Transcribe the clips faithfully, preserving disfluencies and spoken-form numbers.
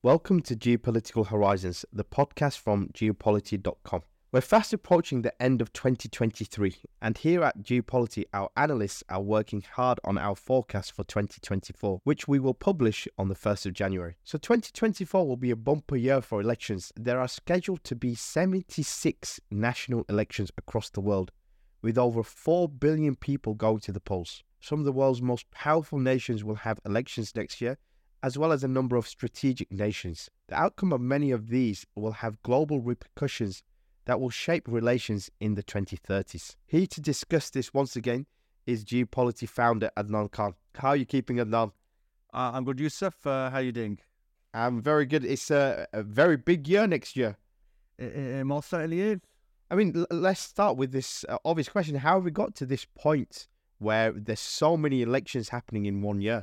Welcome to Geopolitical Horizons, the podcast from geopolity dot com. We're fast approaching the end of twenty twenty-three, and here at Geopolity, our analysts are working hard on our forecast for twenty twenty-four, which we will publish on the first of January. So twenty twenty-four will be a bumper year for elections. There are scheduled to be seventy-six national elections across the world, with over four billion people going to the polls. Some of the world's most powerful nations will have elections next year, as well as a number of strategic nations. The outcome of many of these will have global repercussions that will shape relations in the twenty thirties. Here to discuss this once again is Geopolity founder Adnan Khan. How are you keeping, Adnan? Uh, I'm good, Yusuf. Uh, how are you doing? I'm very good. It's a, a very big year next year. It, it most certainly is. I mean, l- let's start with this uh, obvious question. How have we got to this point where there's so many elections happening in one year?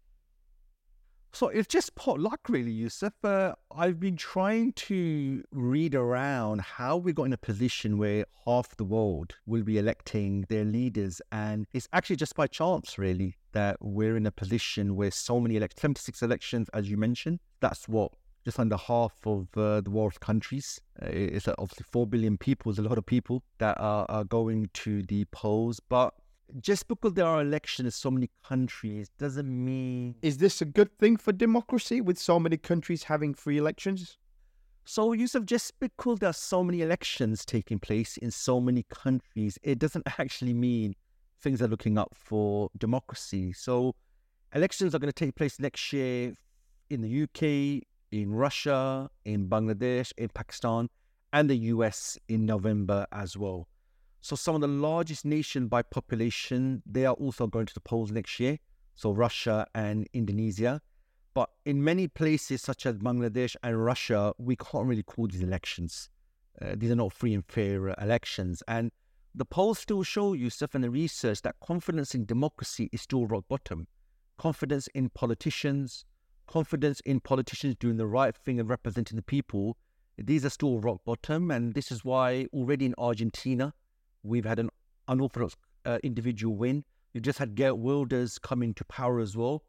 So it's just pot luck, really, Yusuf. Uh, I've been trying to read around how we got in a position where half the world will be electing their leaders. And it's actually just by chance, really, that we're in a position where so many elections, seventy-six elections, as you mentioned, that's what, just under half of uh, the world's countries. Uh, it's obviously four billion people. There's a lot of people that are, are going to the polls. But just because there are elections in so many countries doesn't mean... Is this a good thing for democracy with so many countries having free elections? So, Yusuf, just because there are so many elections taking place in so many countries, it doesn't actually mean things are looking up for democracy. So, elections are going to take place next year in the U K, in Russia, in Bangladesh, in Pakistan, and the U S in November as well. So some of the largest nations by population, they are also going to the polls next year. So Russia and Indonesia. But in many places such as Bangladesh and Russia, we can't really call these elections. Uh, these are not free and fair uh, elections. And the polls still show, Yusuf, and the research that confidence in democracy is still rock bottom. Confidence in politicians, confidence in politicians doing the right thing and representing the people, these are still rock bottom. And this is why already in Argentina, we've had an unorthodox uh, individual win. We've just had Geert Wilders come into power as well.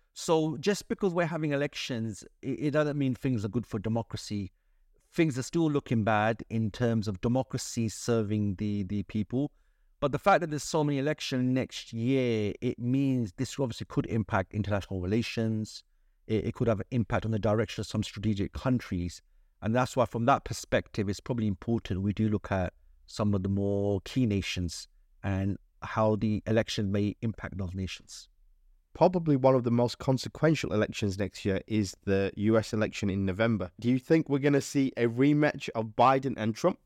So just because we're having elections, it, it doesn't mean things are good for democracy. Things are still looking bad in terms of democracy serving the, the people. But the fact that there's so many elections next year, it means this obviously could impact international relations. It, it could have an impact on the direction of some strategic countries. And that's why from that perspective, it's probably important we do look at some of the more key nations and how the election may impact those nations. Probably one of the most consequential elections next year is the U S election in November. Do you think we're going to see a rematch of Biden and Trump?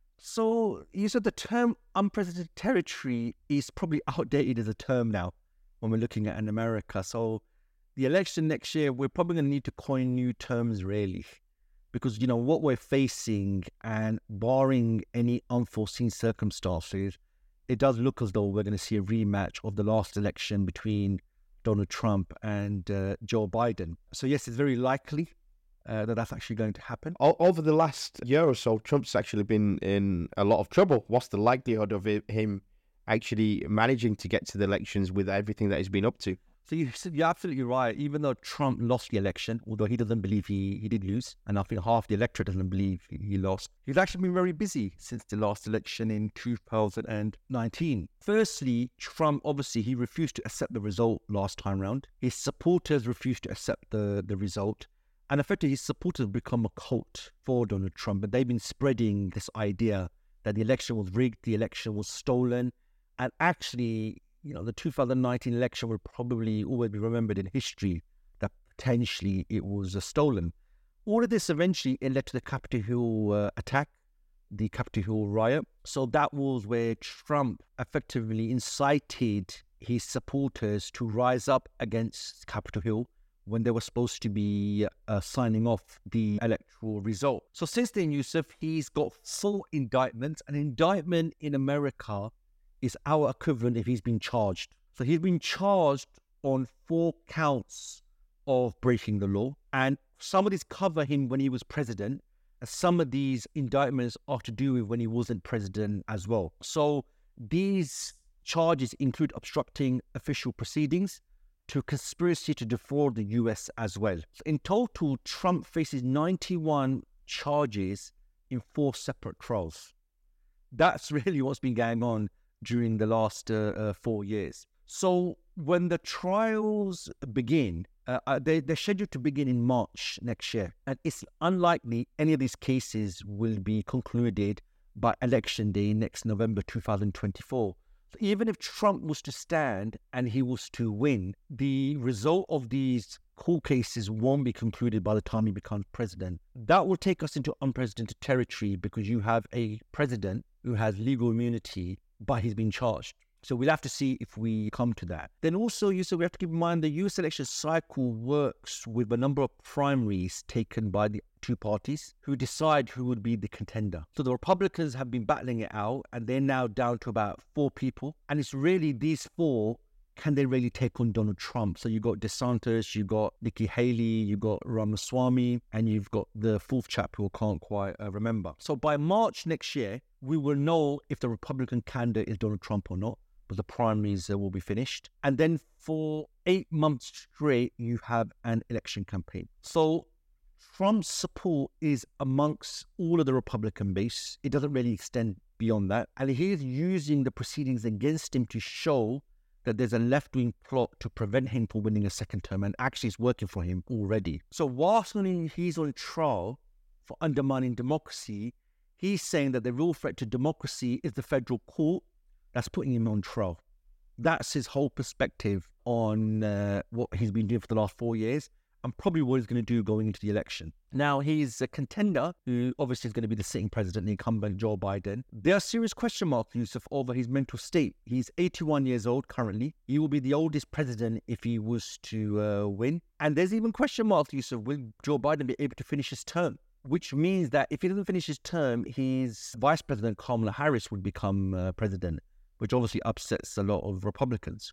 So you said the term unprecedented territory is probably outdated as a term now when we're looking at in America. So the election next year, we're probably going to need to coin new terms really. Because, you know, what we're facing and barring any unforeseen circumstances, it does look as though we're going to see a rematch of the last election between Donald Trump and uh, Joe Biden. So, yes, it's very likely uh, that that's actually going to happen. O- over the last year or so, Trump's actually been in a lot of trouble. What's the likelihood of it, him actually managing to get to the elections with everything that he's been up to? So you, you're absolutely right. Even though Trump lost the election, although he doesn't believe he, he did lose, and I think half the electorate doesn't believe he, he lost, he's actually been very busy since the last election in two thousand nineteen. Firstly, Trump, obviously, he refused to accept the result last time round. His supporters refused to accept the, the result. And effectively, his supporters have become a cult for Donald Trump. And they've been spreading this idea that the election was rigged, the election was stolen, and actually... You know, the two thousand nineteen election will probably always be remembered in history that potentially it was uh, stolen. All of this eventually it led to the Capitol Hill uh, attack, the Capitol Hill riot. So that was where Trump effectively incited his supporters to rise up against Capitol Hill when they were supposed to be uh, signing off the electoral result. So since then, Yusuf, he's got four indictments. An indictment in America is our equivalent if he's been charged. So he's been charged on four counts of breaking the law. And some of these cover him when he was president. And some of these indictments are to do with when he wasn't president as well. So these charges include obstructing official proceedings, to a conspiracy to defraud the U S as well. So in total, Trump faces ninety-one charges in four separate trials. That's really what's been going on during the last uh, uh, four years. So when the trials begin, uh, they, they're scheduled to begin in March next year. And it's unlikely any of these cases will be concluded by election day next November two thousand twenty-four. So even if Trump was to stand and he was to win, the result of these court cases won't be concluded by the time he becomes president. That will take us into unprecedented territory because you have a president who has legal immunity, but he's been charged. So we'll have to see if we come to that. Then also, you said we have to keep in mind the U S election cycle works with a number of primaries taken by the two parties who decide who would be the contender. So the Republicans have been battling it out, and they're now down to about four people. And it's really these four, can they really take on Donald Trump? So you got DeSantis, you got Nikki Haley, you got Ramaswamy, and you've got the fourth chap who I can't quite uh, remember. So by March next year, we will know if the Republican candidate is Donald Trump or not, but the primaries uh, will be finished. And then for eight months straight, you have an election campaign. So Trump's support is amongst all of the Republican base. It doesn't really extend beyond that. And he is using the proceedings against him to show that there's a left-wing plot to prevent him from winning a second term, and actually it's working for him already. So whilst he's on trial for undermining democracy, he's saying that the real threat to democracy is the federal court that's putting him on trial. That's his whole perspective on uh, what he's been doing for the last four years and probably what he's going to do going into the election. Now, he's a contender who obviously is going to be the sitting president, the incumbent Joe Biden. There are serious question marks, Yusuf, over his mental state. He's eighty-one years old currently. He will be the oldest president if he was to uh, win. And there's even question marks, Yusuf, will Joe Biden be able to finish his term? Which means that if he doesn't finish his term, his vice president, Kamala Harris, would become uh, president, which obviously upsets a lot of Republicans.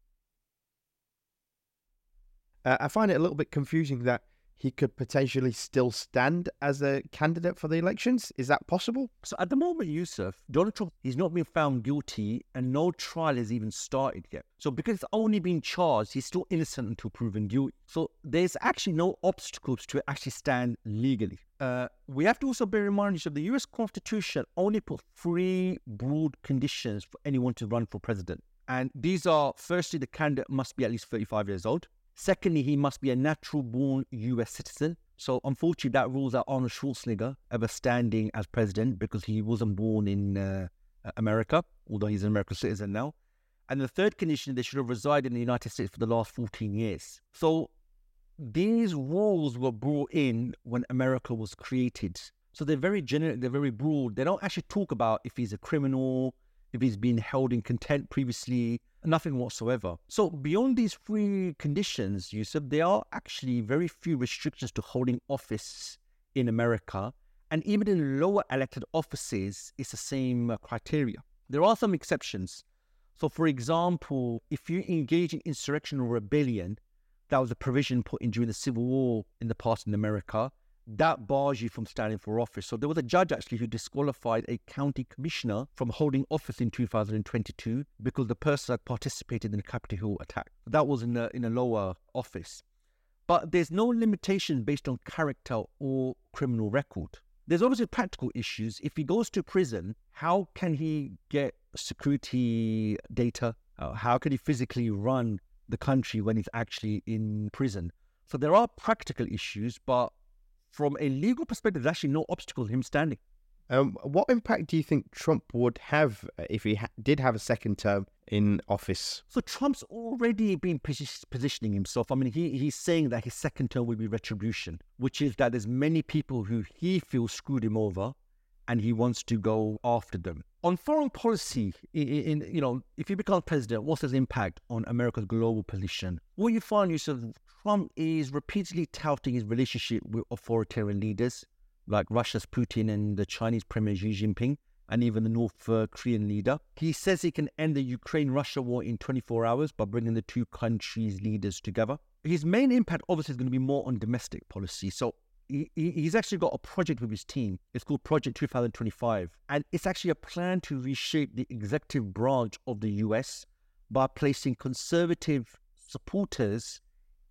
Uh, I find it a little bit confusing that he could potentially still stand as a candidate for the elections. Is that possible? So at the moment, Yusuf, Donald Trump, he's not been found guilty and no trial has even started yet. So because it's only been charged, he's still innocent until proven guilty. So there's actually no obstacles to actually stand legally. Uh, we have to also bear in mind that the U S Constitution only put three broad conditions for anyone to run for president. And these are, firstly, the candidate must be at least thirty-five years old. Secondly, he must be a natural-born U S citizen. So unfortunately, that rules out Arnold Schwarzenegger ever standing as president because he wasn't born in uh, America, although he's an American citizen now. And the third condition, they should have resided in the United States for the last fourteen years. So these rules were brought in when America was created. So they're very generic, they're very broad. They don't actually talk about if he's a criminal, if he's been held in contempt previously, nothing whatsoever. So beyond these three conditions, Yusuf, there are actually very few restrictions to holding office in America. And even in lower elected offices, it's the same uh, criteria. There are some exceptions. So for example, if you engage in insurrection or rebellion, that was a provision put in during the Civil War in the past in America, that bars you from standing for office. So there was a judge actually who disqualified a county commissioner from holding office in two thousand twenty-two because the person had participated in the Capitol Hill attack. That was in a, in a lower office. But there's no limitation based on character or criminal record. There's obviously practical issues. If he goes to prison, how can he get security data? Uh, how can he physically run the country when he's actually in prison? So there are practical issues, but from a legal perspective, there's actually no obstacle to him standing. Um, what impact do you think Trump would have if he ha- did have a second term in office? So Trump's already been posi- positioning himself. I mean, he he's saying that his second term will be retribution, which is that there's many people who he feels screwed him over and he wants to go after them. On foreign policy, in, in you know, if he becomes president, what's his impact on America's global position? What you find, Yusuf, Trump is repeatedly touting his relationship with authoritarian leaders like Russia's Putin and the Chinese Premier Xi Jinping, and even the North uh, Korean leader. He says he can end the Ukraine-Russia war in twenty-four hours by bringing the two countries' leaders together. His main impact, obviously, is going to be more on domestic policy. So he, he's actually got a project with his team. It's called Project two thousand twenty-five. And it's actually a plan to reshape the executive branch of the U S by placing conservative supporters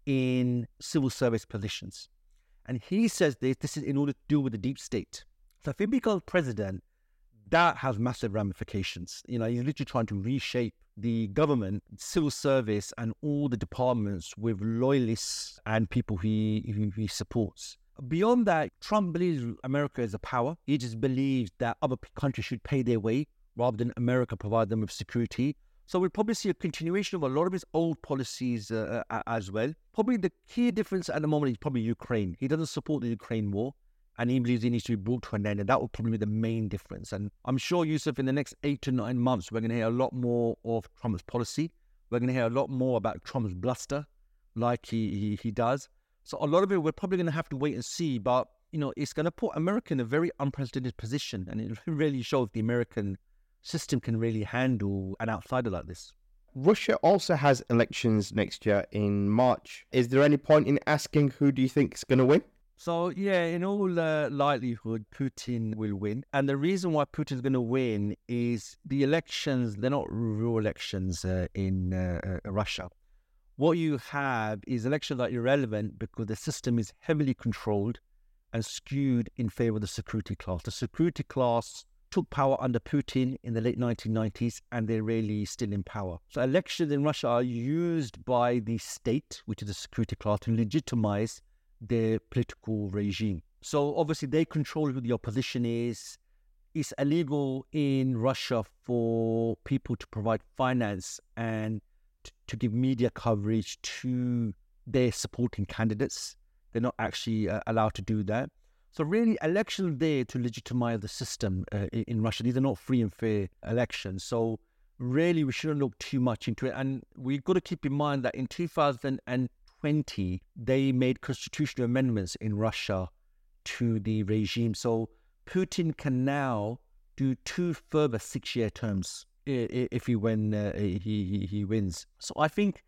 in civil service positions. And he says this, this is in order to deal with the deep state. So if he becomes president, that has massive ramifications. You know, he's literally trying to reshape the government, civil service, and all the departments with loyalists and people he, who he supports. Beyond that, Trump believes America is a power. He just believes that other countries should pay their way rather than America provide them with security. So we'll probably see a continuation of a lot of his old policies uh, uh, as well. Probably the key difference at the moment is probably Ukraine. He doesn't support the Ukraine war, and he believes it needs to be brought to an end, and that will probably be the main difference. And I'm sure, Yusuf, in the next eight to nine months, we're going to hear a lot more of Trump's policy. We're going to hear a lot more about Trump's bluster, like he, he, he does. So a lot of it, we're probably going to have to wait and see, but, you know, it's going to put America in a very unprecedented position, and it really shows the American system can really handle an outsider like this. Russia also has elections next year in March. Is there any point in asking who do you think is going to win? So, yeah, in all uh, likelihood, Putin will win. And the reason why Putin's going to win is the elections, they're not real elections uh, in uh, uh, Russia. What you have is elections that are irrelevant because the system is heavily controlled and skewed in favor of the security class. The security class took power under Putin in the late nineteen nineties, and they're really still in power. So elections in Russia are used by the state, which is the security class, to legitimize their political regime. So obviously they control who the opposition is. It's illegal in Russia for people to provide finance and t- to give media coverage to their supporting candidates. They're not actually uh, allowed to do that. So really, elections there to legitimize the system uh, in, in Russia. These are not free and fair elections. So really, we shouldn't look too much into it. And we've got to keep in mind that in two thousand twenty, they made constitutional amendments in Russia to the regime. So Putin can now do two further six-year terms if he when uh, he, he he wins. So I think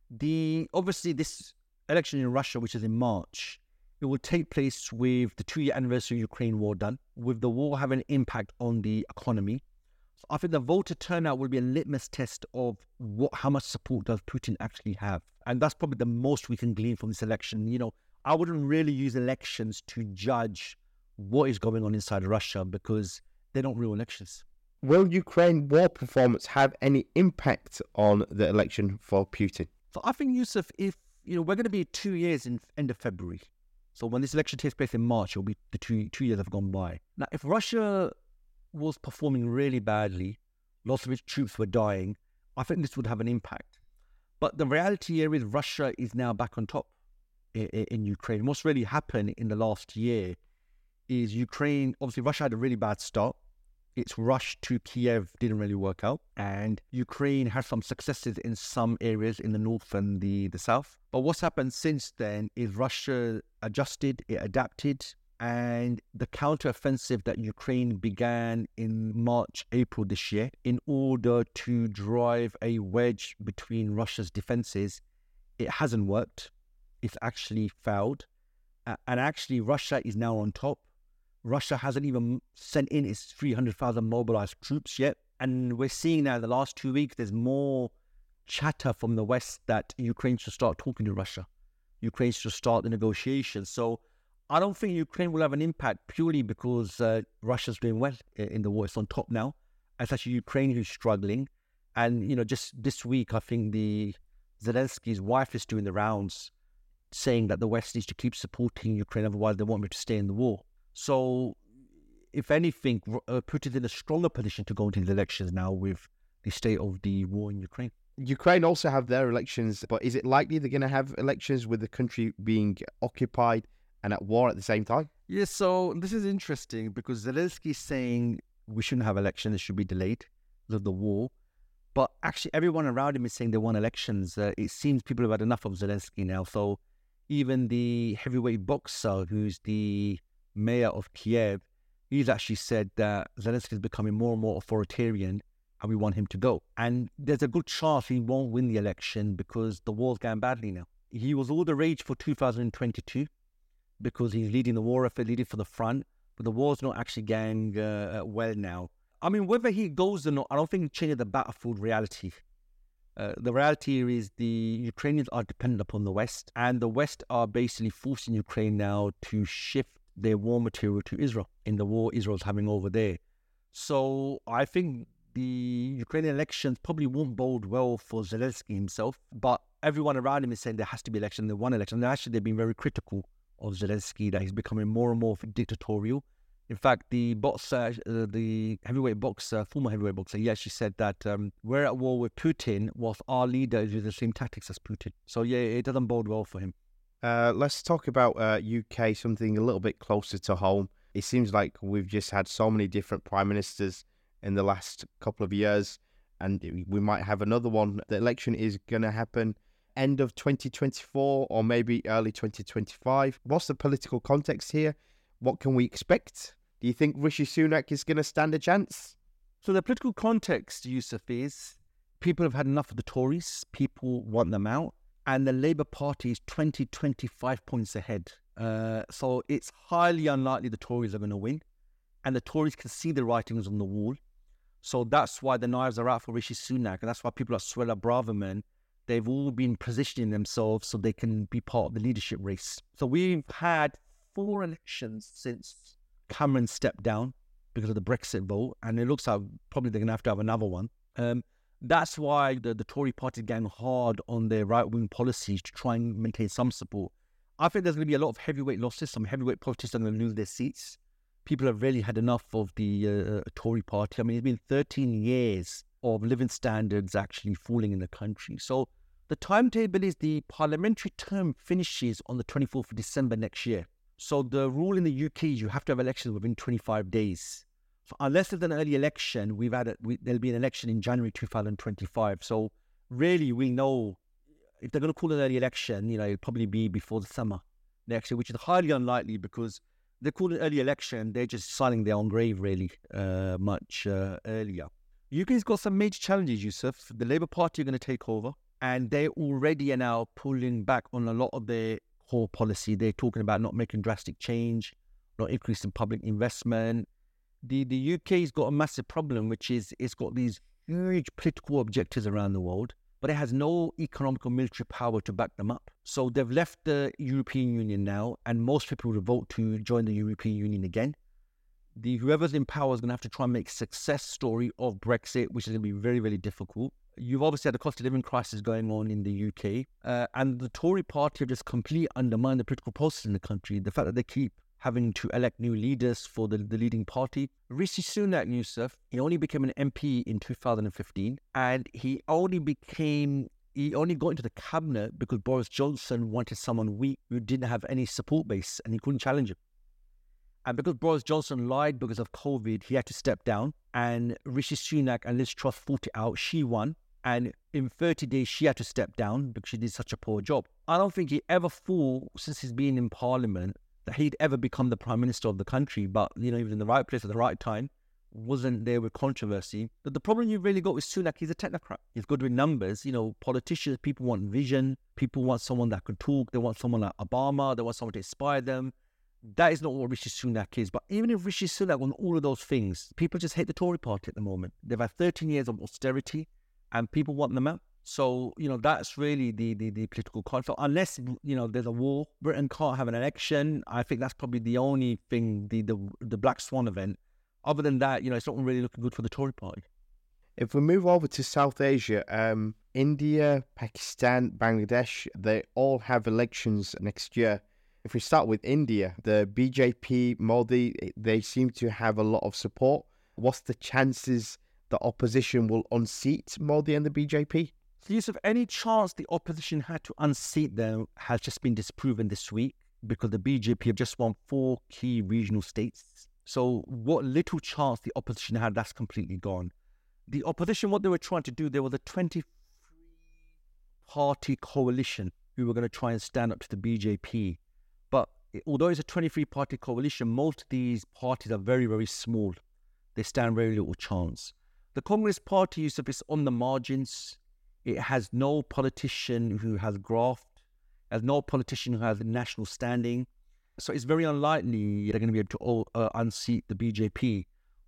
the obviously this election in Russia, which is in March, it will take place with the two-year anniversary of the Ukraine war done, with the war having an impact on the economy. So I think the voter turnout will be a litmus test of what, how much support does Putin actually have. And that's probably the most we can glean from this election. You know, I wouldn't really use elections to judge what is going on inside Russia because they're not real elections. Will Ukraine war performance have any impact on the election for Putin? So I think, Yusuf, if, you know, we're going to be two years in end of February. So when this election takes place in March, it'll be the two two years have gone by. Now, if Russia was performing really badly, lots of its troops were dying, I think this would have an impact. But the reality here is Russia is now back on top in, in Ukraine. What's really happened in the last year is Ukraine, obviously Russia had a really bad start. Its rush to Kiev didn't really work out. And Ukraine had some successes in some areas in the north and the, the south. But what's happened since then is Russia adjusted, it adapted, and the counteroffensive that Ukraine began in March, April this year, in order to drive a wedge between Russia's defenses, it hasn't worked. It's actually failed. Uh, and actually, Russia is now on top. Russia hasn't even sent in its three hundred thousand mobilized troops yet. And we're seeing now in the last two weeks, there's more chatter from the West that Ukraine should start talking to Russia. Ukraine should start the negotiations. So I don't think Ukraine will have an impact purely because uh, Russia's doing well in the war. It's on top now. It's actually Ukraine who's struggling. And, you know, just this week, I think the Zelensky's wife is doing the rounds saying that the West needs to keep supporting Ukraine, otherwise they want me to stay in the war. So, if anything, uh, Putin's in a stronger position to go into the elections now with the state of the war in Ukraine. Ukraine also have their elections, but is it likely they're going to have elections with the country being occupied and at war at the same time? Yes, so this is interesting because Zelensky is saying we shouldn't have elections, it should be delayed because of the war. But actually, everyone around him is saying they want elections. Uh, it seems people have had enough of Zelensky now. So, even the heavyweight boxer, who's the mayor of Kiev, he's actually said that Zelensky is becoming more and more authoritarian and we want him to go. And there's a good chance he won't win the election because the war's going badly now. He was all the rage for two thousand twenty-two because he's leading the war effort, leading for the front, but the war's not actually going uh, well now. I mean, whether he goes or not, I don't think it changes the battlefield reality. Uh, the reality here is the Ukrainians are dependent upon the West, and the West are basically forcing Ukraine now to shift their war material to Israel in the war Israel's having over there. So I think the Ukrainian elections probably won't bode well for Zelensky himself, but everyone around him is saying there has to be election, they won election. And actually, they've been very critical of Zelensky, that he's becoming more and more dictatorial. In fact, the boxer, uh, the heavyweight boxer, former heavyweight boxer, he actually said that um, we're at war with Putin whilst our leader is using the same tactics as Putin. So yeah, it doesn't bode well for him. Uh, let's talk about uh, U K, something a little bit closer to home. It seems like we've just had so many different prime ministers in the last couple of years, and we might have another one. The election is going to happen end of twenty twenty-four or maybe early twenty twenty-five. What's the political context here? What can we expect? Do you think Rishi Sunak is going to stand a chance? So the political context, Yusuf, is people have had enough of the Tories. People want them out. And the Labour Party is twenty, twenty-five points ahead. Uh, so it's highly unlikely the Tories are going to win. And the Tories can see the writings on the wall. So that's why the knives are out for Rishi Sunak. And that's why people like Suella Braverman, they've all been positioning themselves so they can be part of the leadership race. So we've had four elections since Cameron stepped down because of the Brexit vote. And it looks like probably they're going to have to have another one. Um, That's why the, the Tory party is going hard on their right-wing policies to try and maintain some support. I think there's going to be a lot of heavyweight losses. Some heavyweight politicians are going to lose their seats. People have really had enough of the uh, Tory party. I mean, it's been thirteen years of living standards actually falling in the country. So the timetable is the parliamentary term finishes on the twenty-fourth of December next year. So the rule in the U K is you have to have elections within twenty-five days. So unless there's an early election, we've had a, we, there'll be an election in January two thousand twenty-five. So really, we know if they're going to call an early election, you know, it'll probably be before the summer next year, which is highly unlikely because they call an early election, they're just signing their own grave really uh, much uh, earlier. U K's got some major challenges, Yusuf. The Labour Party are going to take over, and they already are now pulling back on a lot of their core policy. They're talking about not making drastic change, not increasing public investment. The the U K's got a massive problem, which is it's got these huge political objectives around the world, but it has no economic or military power to back them up. So they've left the European Union now, and most people will vote to join the European Union again. The whoever's in power is going to have to try and make a success story of Brexit, which is going to be very, very difficult. You've obviously had a cost of living crisis going on in the U K, uh, and the Tory party have just completely undermined the political process in the country. The fact that they keep having to elect new leaders for the, the leading party. Rishi Sunak, Yusuf, he only became an M P in two thousand fifteen, and he only became, he only got into the cabinet because Boris Johnson wanted someone weak who didn't have any support base, and he couldn't challenge him. And because Boris Johnson lied because of COVID, he had to step down, and Rishi Sunak and Liz Truss fought it out. She won, and in thirty days, she had to step down because she did such a poor job. I don't think he ever thought, since he's been in Parliament, that he'd ever become the Prime Minister of the country, but, you know, he was in the right place at the right time, wasn't there with controversy. But the problem you've really got with Sunak, he's a technocrat. He's good with numbers. You know, politicians, people want vision. People want someone that can talk. They want someone like Obama. They want someone to inspire them. That is not what Rishi Sunak is. But even if Rishi Sunak won all of those things, people just hate the Tory party at the moment. They've had thirteen years of austerity, and people want them out. So, you know, that's really the, the, the political conflict. Unless, you know, there's a war, Britain can't have an election. I think that's probably the only thing, the, the, the Black Swan event. Other than that, you know, it's not really looking good for the Tory party. If we move over to South Asia, um, India, Pakistan, Bangladesh, they all have elections next year. If we start with India, the B J P, Modi, they seem to have a lot of support. What's the chances the opposition will unseat Modi and the B J P? So, Yusuf, any chance the opposition had to unseat them has just been disproven this week because the B J P have just won four key regional states. So what little chance the opposition had, that's completely gone. The opposition, what they were trying to do, there was a twenty-three party coalition who were going to try and stand up to the B J P. But although it's a twenty-three party coalition, most of these parties are very, very small. They stand very little chance. The Congress Party, Yusuf, is on the margins. It has no politician who has graft, has no politician who has national standing. So it's very unlikely they're going to be able to uh, unseat the B J P.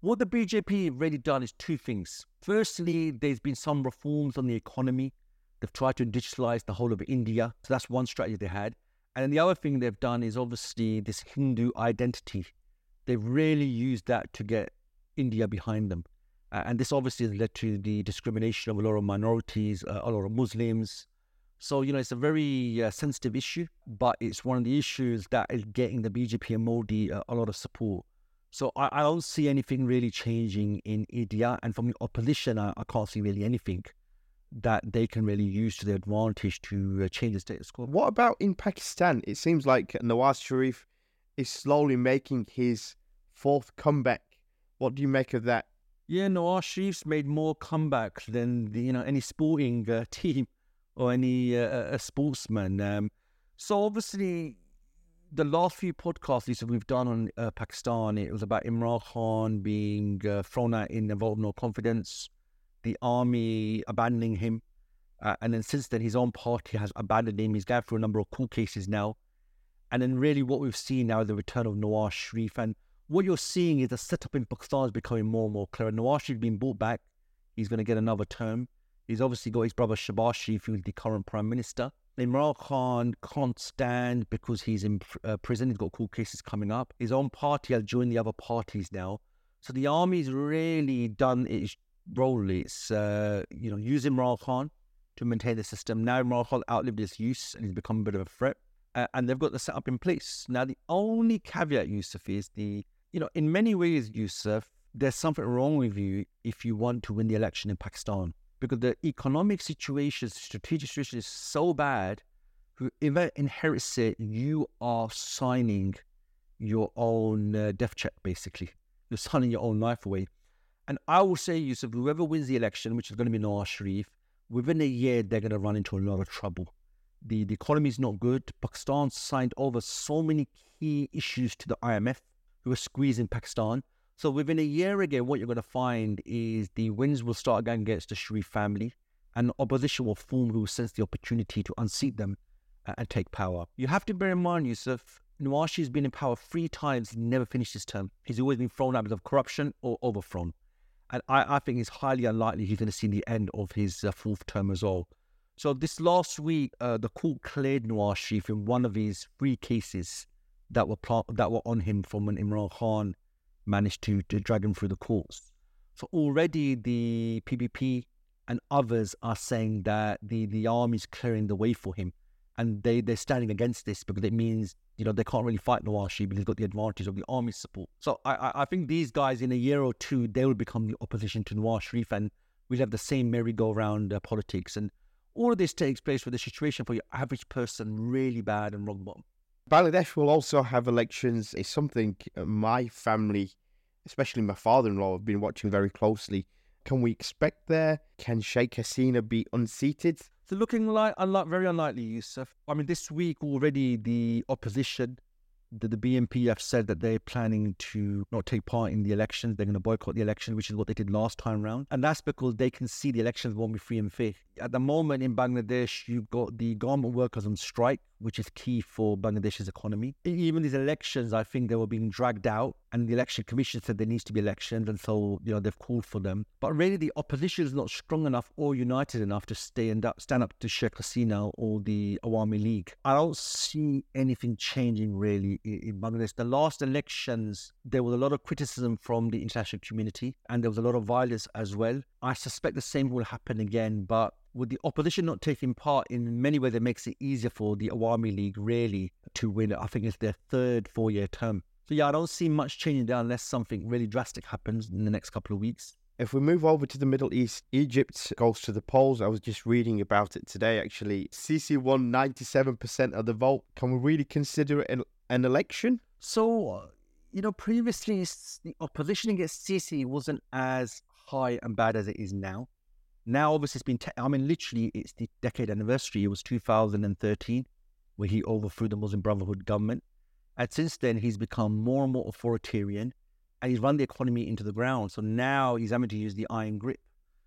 What the B J P really done is two things. Firstly, there's been some reforms on the economy. They've tried to digitalize the whole of India. So that's one strategy they had. And then the other thing they've done is obviously this Hindu identity. They've really used that to get India behind them. Uh, and this obviously has led to the discrimination of a lot of minorities, uh, a lot of Muslims. So, you know, it's a very uh, sensitive issue, but it's one of the issues that is getting the B J P and Modi uh, a lot of support. So I, I don't see anything really changing in India. And from the opposition, I, I can't see really anything that they can really use to their advantage to uh, change the status quo. What about in Pakistan? It seems like Nawaz Sharif is slowly making his fourth comeback. What do you make of that? Yeah, Nawaz Sharif's made more comebacks than the, you know any sporting uh, team or any uh, a sportsman. Um, so obviously, the last few podcasts Lisa, we've done on uh, Pakistan, it was about Imran Khan being uh, thrown out in a vote of no confidence, the army abandoning him, uh, and then since then his own party has abandoned him. He's going through a number of court cases now, and then really what we've seen now is the return of Nawaz Sharif. And what you're seeing is the setup in Pakistan is becoming more and more clear. Nawaz Sharif being brought back, he's going to get another term. He's obviously got his brother Shahbaz Sharif, who's the current prime minister. Imran Khan can't stand because he's in uh, prison. He's got court cases coming up. His own party has joined the other parties now. So the army's really done its role. It's, uh, you know, use Imran Khan to maintain the system. Now Imran Khan outlived his use and he's become a bit of a threat. Uh, and they've got the setup in place. Now, the only caveat, Yusuf, is the, you know, in many ways, Yusuf, there's something wrong with you if you want to win the election in Pakistan. Because the economic situation, strategic situation is so bad, whoever inherits it, you are signing your own uh, death check, basically. You're signing your own life away. And I will say, Yusuf, whoever wins the election, which is going to be Nawaz Sharif, within a year, they're going to run into a lot of trouble. The, the economy is not good. Pakistan signed over so many key issues to the I M F, who are squeezing Pakistan. So within a year again, what you're going to find is the winds will start again against the Sharif family, and opposition will form who will sense the opportunity to unseat them uh, and take power. You have to bear in mind, Yusuf, Nawaz Sharif's been in power three times, never finished his term. He's always been thrown out because of corruption or overthrown. And I, I think it's highly unlikely he's going to see the end of his uh, fourth term as well. So this last week, uh, the court cleared Nawaz Sharif in one of his three cases that were pl- that were on him from when Imran Khan managed to, to drag him through the courts. So already the P P P and others are saying that the, the army's clearing the way for him. And they, they're standing against this because it means, you know, they can't really fight Nawaz Sharif because he's got the advantage of the army support. So I, I, I think these guys in a year or two, they will become the opposition to Nawaz Sharif, and we'll have the same merry-go-round uh, politics. And all of this takes place with the situation for your average person really bad and rock bottom. Bangladesh will also have elections. It's something my family, especially my father-in-law, have been watching very closely. Can we expect there? Can Sheikh Hasina be unseated? So looking like, unlike, very unlikely, Yusuf. I mean, this week already the opposition, the, the B N P have said that they're planning to not take part in the elections. They're going to boycott the election, which is what they did last time round. And that's because they can see the elections won't be free and fair. At the moment in Bangladesh, you've got the garment workers on strike, which is key for Bangladesh's economy. Even these elections, I think they were being dragged out, and the election commission said there needs to be elections, and so, you know, they've called for them. But really, the opposition is not strong enough or united enough to stand up, stand up to Sheikh Hasina or the Awami League. I don't see anything changing really in Bangladesh. The last elections, there was a lot of criticism from the international community, and there was a lot of violence as well. I suspect the same will happen again, but with the opposition not taking part, in many ways, it makes it easier for the Awami League really to win. I think it's their third four-year term. So yeah, I don't see much changing there unless something really drastic happens in the next couple of weeks. If we move over to the Middle East, Egypt goes to the polls. I was just reading about it today, actually. Sisi won ninety-seven percent of the vote. Can we really consider it an, an election? So, uh, you know, previously the opposition against Sisi wasn't as high and bad as it is now. Now, obviously, it's been, te- I mean, literally, it's the decade anniversary. It was two thousand thirteen, where he overthrew the Muslim Brotherhood government. And since then, he's become more and more authoritarian, and he's run the economy into the ground. So now he's having to use the iron grip.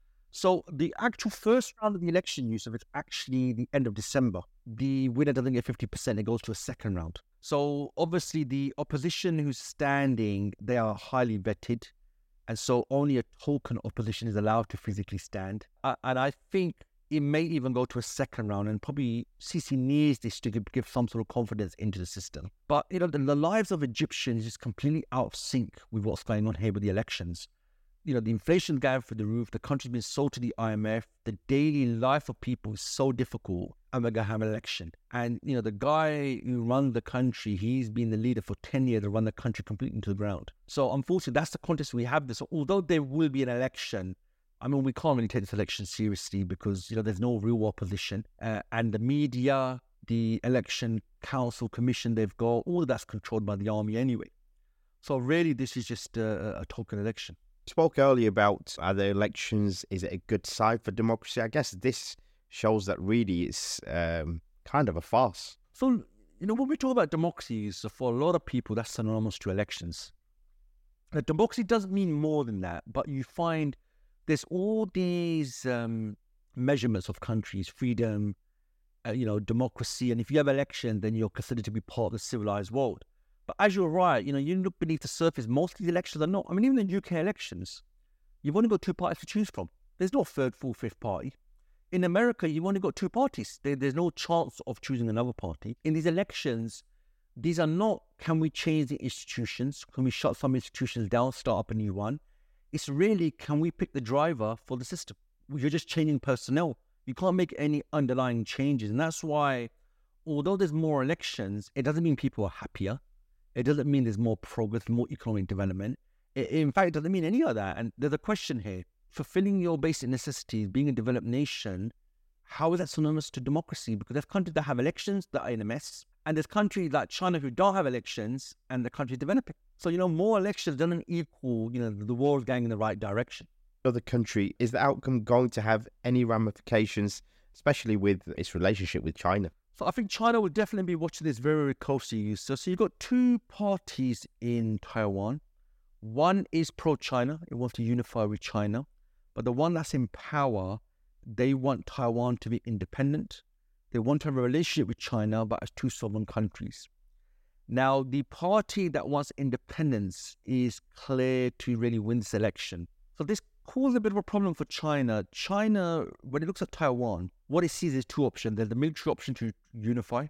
So the actual first round of the election, Yusuf, it's actually the end of December. The winner doesn't get fifty percent. It goes to a second round. So obviously, the opposition who's standing, they are highly vetted. And so only a token opposition is allowed to physically stand. Uh, and I think it may even go to a second round, and probably Sisi needs this to give, give some sort of confidence into the system. But, you know, the, the lives of Egyptians is completely out of sync with what's going on here with the elections. You know, the inflation's going through the roof. The country's been sold to the I M F. The daily life of people is so difficult, and we're going to have an election. And, you know, the guy who runs the country, he's been the leader for ten years to run the country completely into the ground. So, unfortunately, that's the context we have this. So although there will be an election, I mean, we can't really take this election seriously because, you know, there's no real opposition. Uh, and the media, the election council commission they've got, all of that's controlled by the army anyway. So really, this is just a, a token election. You spoke earlier about are the elections, is it a good sign for democracy? I guess this shows that really it's um, kind of a farce. So, you know, when we talk about democracy, so for a lot of people, that's synonymous to elections. Now, democracy doesn't mean more than that, but you find there's all these um, measurements of countries, freedom, uh, you know, democracy. And if you have election, then you're considered to be part of the civilized world. But as you're right, you know, you look beneath the surface, most of these elections are not. I mean, even in U K elections, you've only got two parties to choose from. There's no third, fourth, fifth party. In America, you've only got two parties. There, there's no chance of choosing another party. In these elections, these are not, can we change the institutions? Can we shut some institutions down, start up a new one? It's really, can we pick the driver for the system? You're just changing personnel. You can't make any underlying changes. And that's why, although there's more elections, it doesn't mean people are happier. It doesn't mean there's more progress, more economic development. It, in fact, it doesn't mean any of that. And there's a question here. Fulfilling your basic necessities, being a developed nation, how is that synonymous to democracy? Because there's countries that have elections that are in a mess. And there's countries like China who don't have elections and the country's developing. So, you know, more elections doesn't equal, you know, the world's going in the right direction. The country, is the outcome going to have any ramifications, especially with its relationship with China? So I think China will definitely be watching this very, very closely. So, so you've got two parties in Taiwan. One is pro-China. It wants to unify with China. But the one that's in power, they want Taiwan to be independent. They want to have a relationship with China, but as two sovereign countries. Now, the party that wants independence is clear to really win this election. So this causes a bit of a problem for China. China, when it looks at Taiwan, what it sees is two options. There's the military option to unify,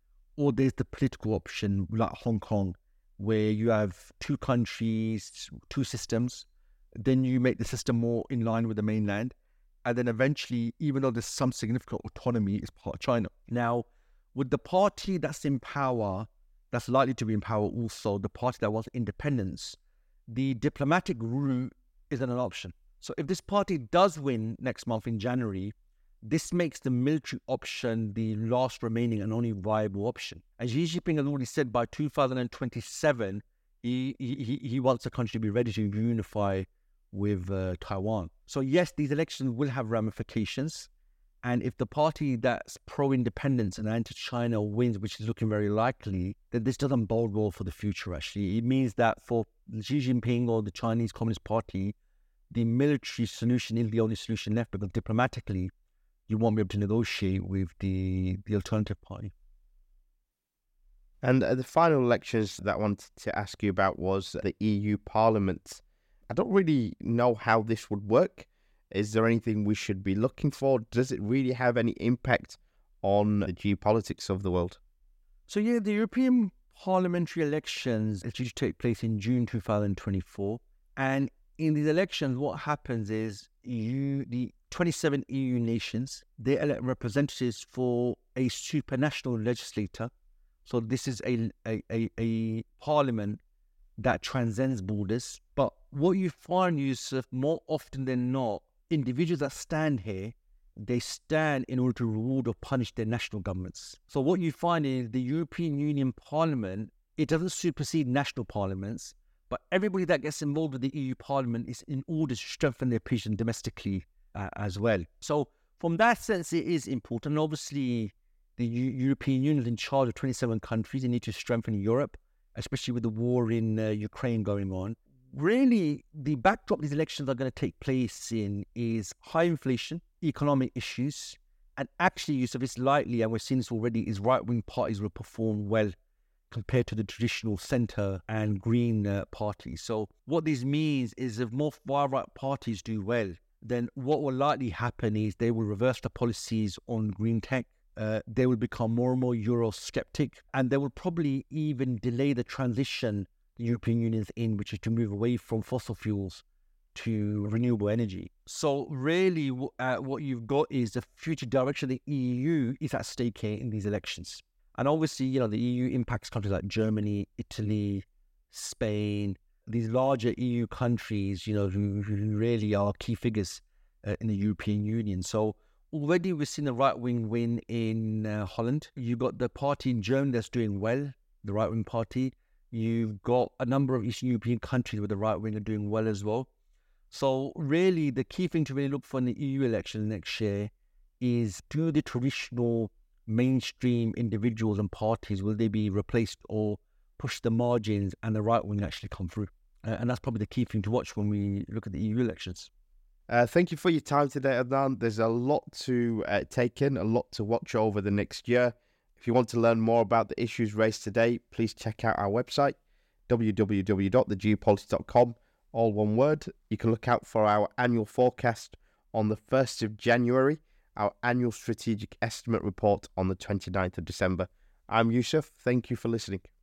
or there's the political option like Hong Kong, where you have two countries, two systems. Then you make the system more in line with the mainland. And then eventually, even though there's some significant autonomy, it's part of China. Now, with the party that's in power, that's likely to be in power also, the party that wants independence, the diplomatic route isn't an option. So if this party does win next month in January, this makes the military option the last remaining and only viable option. As Xi Jinping has already said, by two thousand twenty-seven, he, he, he wants the country to be ready to unify with uh, Taiwan. So yes, these elections will have ramifications. And if the party that's pro-independence and anti-China wins, which is looking very likely, then this doesn't bode well for the future, actually. It means that for Xi Jinping or the Chinese Communist Party, the military solution is the only solution left, because diplomatically, you won't be able to negotiate with the, the alternative party. And uh, the final elections that I wanted to ask you about was the E U Parliament. I don't really know how this would work. Is there anything we should be looking for? Does it really have any impact on the geopolitics of the world? So yeah, the European parliamentary elections are due to take place in June two thousand twenty-four. And in these elections, what happens is you, the twenty-seven E U nations, they elect representatives for a supranational legislator. So this is a, a, a, a parliament that transcends borders. But what you find, Yusuf, more often than not, individuals that stand here, they stand in order to reward or punish their national governments. So what you find is the European Union Parliament, it doesn't supersede national parliaments, but everybody that gets involved with the E U Parliament is in order to strengthen their position domestically uh, as well. So from that sense, it is important. And obviously, the U- European Union is in charge of twenty-seven countries. They need to strengthen Europe, especially with the war in uh, Ukraine going on. Really, the backdrop these elections are going to take place in is high inflation, economic issues, and actually, Yusuf, it's likely, and we've seen this already, is right-wing parties will perform well compared to the traditional centre and green uh, parties. So what this means is if more far-right parties do well, then what will likely happen is they will reverse the policies on green tech. Uh, they will become more and more Eurosceptic, and they will probably even delay the transition the European Union is in, which is to move away from fossil fuels to renewable energy. So really uh, what you've got is the future direction of the E U is at stake here in these elections. And obviously, you know, the E U impacts countries like Germany, Italy, Spain, these larger E U countries, you know, who, who really are key figures uh, in the European Union. So already we've seen the right-wing win in uh, Holland. You've got the party in Germany that's doing well, the right-wing party. You've got a number of Eastern European countries where the right-wing are doing well as well. So really, the key thing to really look for in the E U election next year is, do the traditional mainstream individuals and parties, will they be replaced or push the margins and the right wing actually come through? Uh, and that's probably the key thing to watch when we look at the E U elections. Uh, thank you for your time today, Adnan. There's a lot to uh, take in, a lot to watch over the next year. If you want to learn more about the issues raised today, please check out our website, w w w dot the geopolity dot com, all one word. You can look out for our annual forecast on the first of January, our annual strategic estimate report on the twenty-ninth of December. I'm Yusuf. Thank you for listening.